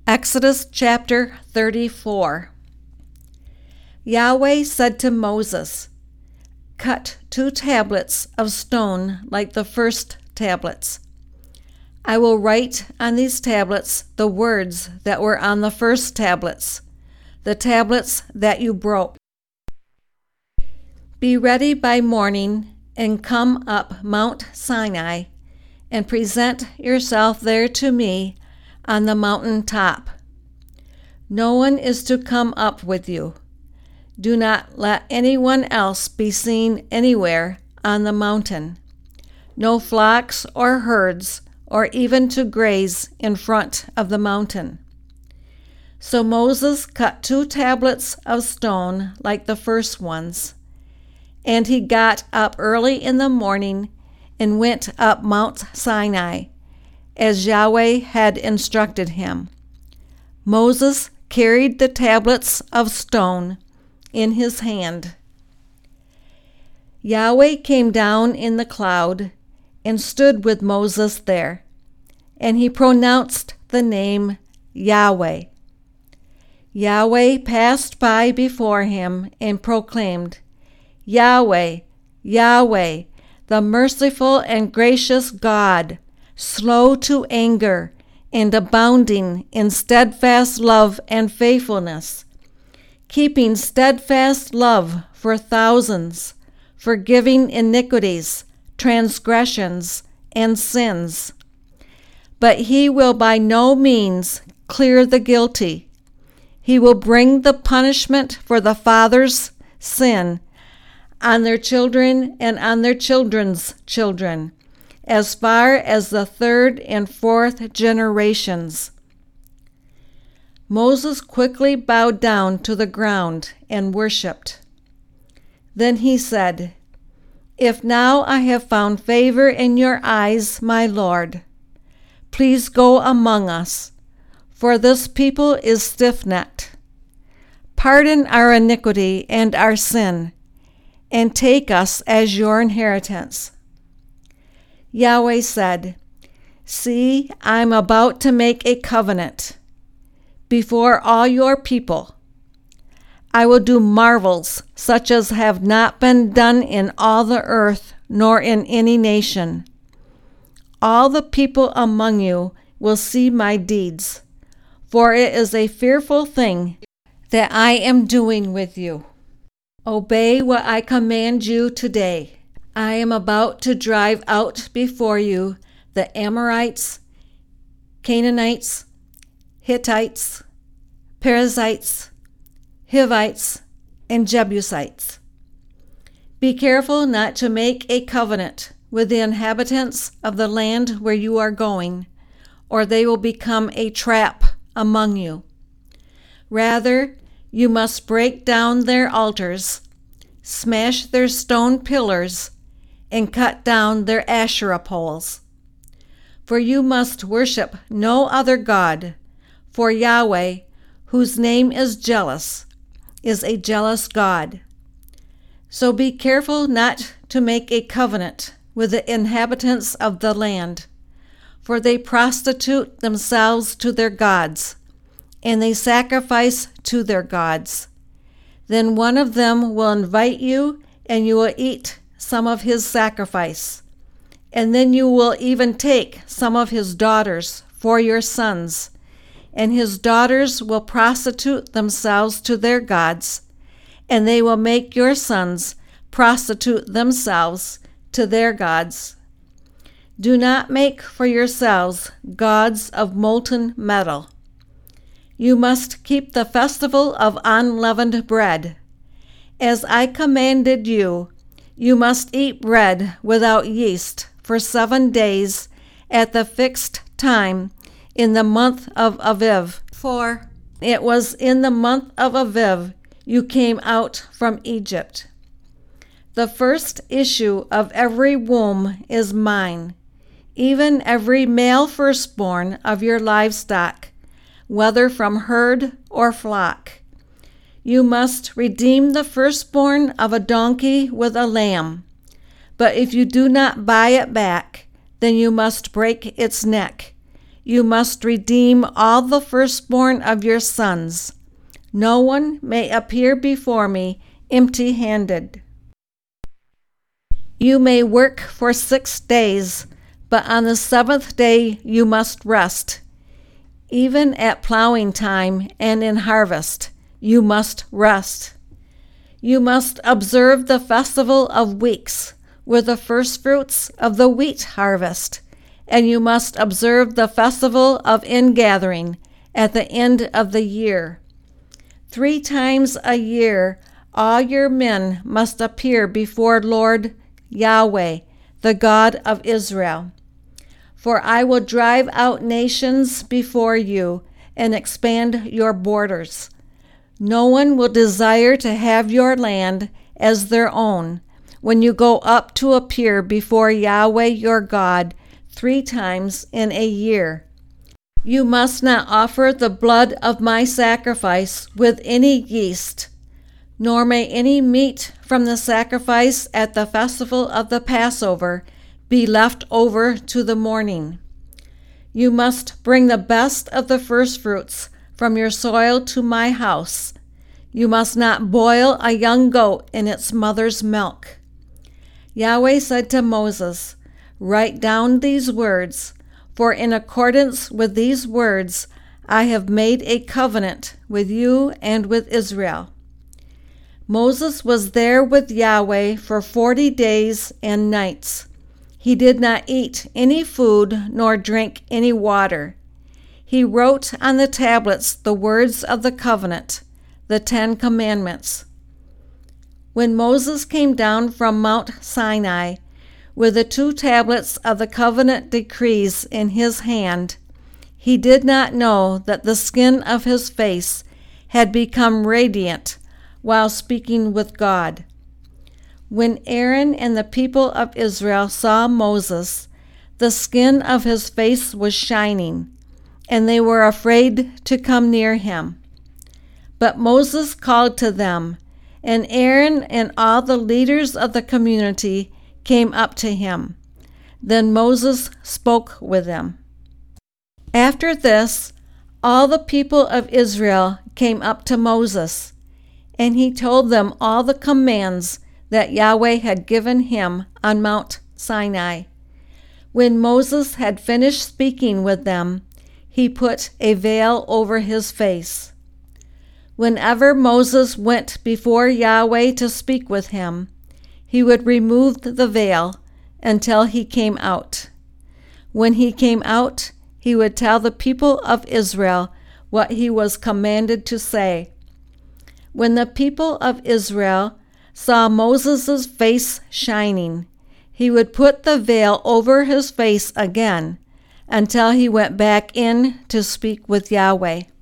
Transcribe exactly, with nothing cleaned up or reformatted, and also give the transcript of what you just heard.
Exodus chapter thirty-four. Yahweh said to Moses, "Cut two tablets of stone like the first tablets. I will write on these tablets the words that were on the first tablets, the tablets that you broke. Be ready by morning and come up Mount Sinai and present yourself there to me on the mountain top. No one is to come up with you. Do not let anyone else be seen anywhere on the mountain. No flocks or herds, or even to graze in front of the mountain." So Moses cut two tablets of stone like the first ones, and he got up early in the morning and went up Mount Sinai, as Yahweh had instructed him. Moses carried the tablets of stone in his hand. Yahweh came down in the cloud and stood with Moses there, and he pronounced the name Yahweh. Yahweh passed by before him and proclaimed, "Yahweh, Yahweh, the merciful and gracious God, slow to anger and abounding in steadfast love and faithfulness, keeping steadfast love for thousands, forgiving iniquities, transgressions, and sins. But he will by no means clear the guilty. He will bring the punishment for the father's sin on their children and on their children's children, as far as the third and fourth generations." Moses quickly bowed down to the ground and worshipped. Then he said, "If now I have found favor in your eyes, my Lord, please go among us, for this people is stiff-necked. Pardon our iniquity and our sin, and take us as your inheritance." Yahweh said, "See, I am about to make a covenant before all your people. I will do marvels such as have not been done in all the earth, nor in any nation. All the people among you will see my deeds, for it is a fearful thing that I am doing with you. Obey what I command you today. I am about to drive out before you the Amorites, Canaanites, Hittites, Perizzites, Hivites, and Jebusites. Be careful not to make a covenant with the inhabitants of the land where you are going, or they will become a trap among you. Rather, you must break down their altars, smash their stone pillars, and cut down their Asherah poles. For you must worship no other God, for Yahweh, whose name is jealous, is a jealous God. So be careful not to make a covenant with the inhabitants of the land, for they prostitute themselves to their gods, and they sacrifice to their gods. Then one of them will invite you, and you will eat some of his sacrifice, and then you will even take some of his daughters for your sons, and his daughters will prostitute themselves to their gods, and they will make your sons prostitute themselves to their gods. Do not make for yourselves gods of molten metal. You must keep the festival of unleavened bread. As I commanded you, you must eat bread without yeast for seven days at the fixed time in the month of Aviv, for it was in the month of Aviv you came out from Egypt. The first issue of every womb is mine, even every male firstborn of your livestock, whether from herd or flock. You must redeem the firstborn of a donkey with a lamb, but if you do not buy it back, then you must break its neck. you must redeem all the firstborn of your sons. No one may appear before me empty-handed. You may work for six days, but on the seventh day you must rest. Even at plowing time and in harvest, you must rest. You must observe the festival of weeks with the firstfruits of the wheat harvest, and you must observe the festival of ingathering at the end of the year. Three times a year all your men must appear before Lord Yahweh, the God of Israel. For I will drive out nations before you and expand your borders. No one will desire to have your land as their own when you go up to appear before Yahweh your God three times in a year. You must not offer the blood of my sacrifice with any yeast, nor may any meat from the sacrifice at the festival of the Passover be left over to the morning. You must bring the best of the firstfruits from your soil to my house. You must not boil a young goat in its mother's milk. Yahweh said to Moses, "Write down these words, for in accordance with these words I have made a covenant with you and with Israel." Moses was there with Yahweh for forty days and nights. He did not eat any food nor drink any water. He wrote on the tablets the words of the covenant, the Ten Commandments. When Moses came down from Mount Sinai with the two tablets of the covenant decrees in his hand, he did not know that the skin of his face had become radiant while speaking with God. When Aaron and the people of Israel saw Moses, the skin of his face was shining, and they were afraid to come near him. But Moses called to them, and Aaron and all the leaders of the community came up to him. Then Moses spoke with them. After this, all the people of Israel came up to Moses, and he told them all the commands that Yahweh had given him on Mount Sinai. When Moses had finished speaking with them, he put a veil over his face. Whenever Moses went before Yahweh to speak with him, he would remove the veil until he came out. When he came out, he would tell the people of Israel what he was commanded to say. When the people of Israel saw Moses' face shining, he would put the veil over his face again until he went back in to speak with Yahweh.